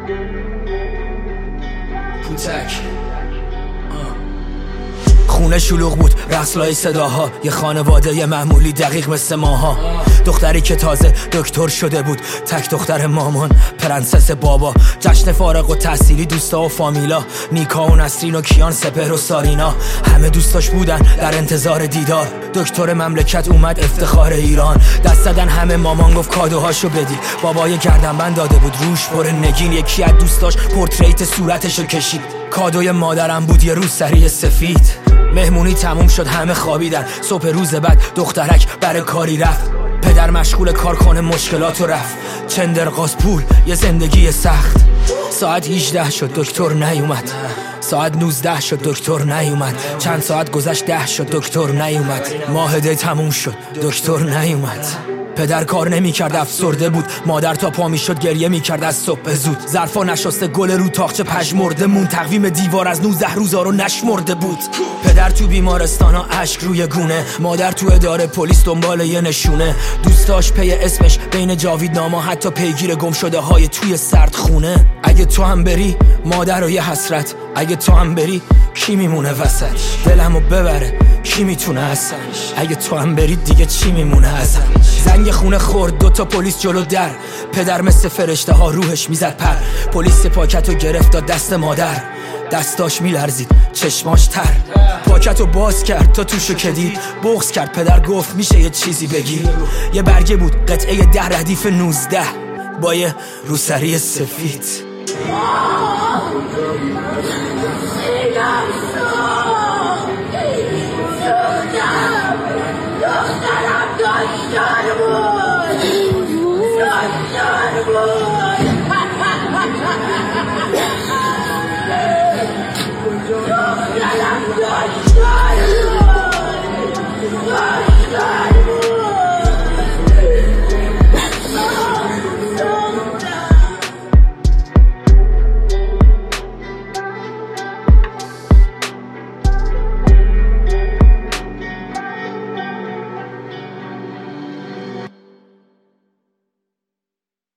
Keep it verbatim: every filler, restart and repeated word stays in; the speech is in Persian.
پوتک خونه شلوغ بود، رقص لای صداها، یه خانواده یه معمولی دقیق مثل ماها. دختری که تازه دکتر شده بود، تک دختر مامان، پرنسس بابا. جشن فارغ و تحصیلی، دوستا و فامیلا، نیکا و نسرین و کیان، سپهر و سارینا. همه دوستاش بودن در انتظار دیدار. دکتر مملکت اومد، افتخار ایران. دست دادن همه، مامان گفت کادوهاشو بدید. بابا یه گردنبند داده بود روش پر نگین. یکی از دوستاش پورتریت صورتشو کشید. کادوی مادرم بود یه روسری سفید. مهمونی تموم شد، همه خوابیدن. صبح روز بعد دخترک برای کاری رفت. پدر مشغول کار کنه، مشکلاتو رفت. چندرغاز پول، یه زندگی سخت. ساعت هجده شد، دکتر نیومد. ساعت نوزده شد، دکتر نیومد. چند ساعت گذشت، ده شد، دکتر نیومد. ماهده تموم شد، دکتر نیومد. پدر کار نمی کرد، افسرده بود. مادر تا پا می شد گریه می کرد از صبح زود. ظرفا نشسته، گل رو تاقچه پژمرده مون. تقویم دیوار از نوزده روزا رو نشمرده بود. پدر تو بیمارستانا، اشک روی گونه. مادر تو اداره پلیس دنبال یه نشونه. دوستاش پی اسمش بین جاویدنامه، حتی پیگیر گم شده های توی سرد خونه. اگه تو هم بری، مادر و یه حسرت. اگه تو هم بری، کی میمونه وسط؟ دلمو ببره، کی میتونه اصلا؟ اگه تو هم برید دیگه چی میمونه ازم؟ زنگ خونه خورد، دوتا پلیس جلو در. پدر مثل فرشته ها روحش میزد پر. پلیس پاکتو گرفت داد دست مادر. دستاش میلرزید، چشماش تر. پاکتو باز کرد تا توشو کدید. بغض کرد، پدر گفت میشه یه چیزی بگی. یه برگه بود، قطعه ده ردیف نوزده با یه روسری سفید. Yeah.